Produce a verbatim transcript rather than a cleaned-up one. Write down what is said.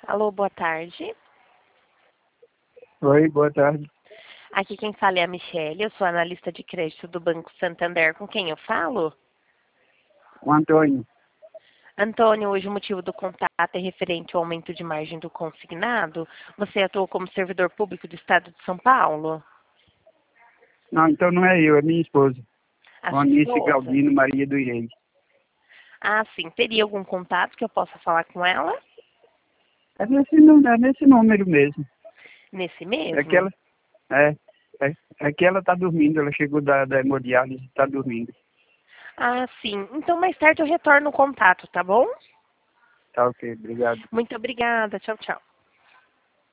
Alô, boa tarde. Oi, boa tarde. Aqui quem fala é a Michelle, eu sou analista de crédito do Banco Santander. Com quem eu falo? O Antônio. Antônio, hoje o motivo do contato é referente ao aumento de margem do consignado. Você atuou como servidor público do Estado de São Paulo? Não, então não é eu, é minha esposa. A sua Onice esposa? Galdino Maria do Reis. Ah, sim. Teria algum contato que eu possa falar com ela? É nesse, nu- é nesse número mesmo. Nesse É que mesmo? ela, é, é, é que ela tá dormindo, ela chegou da, da hemodiálise e tá dormindo. Ah, sim. Então mais tarde eu retorno o contato, tá bom? Tá ok, obrigado. Muito obrigada. Tchau, tchau.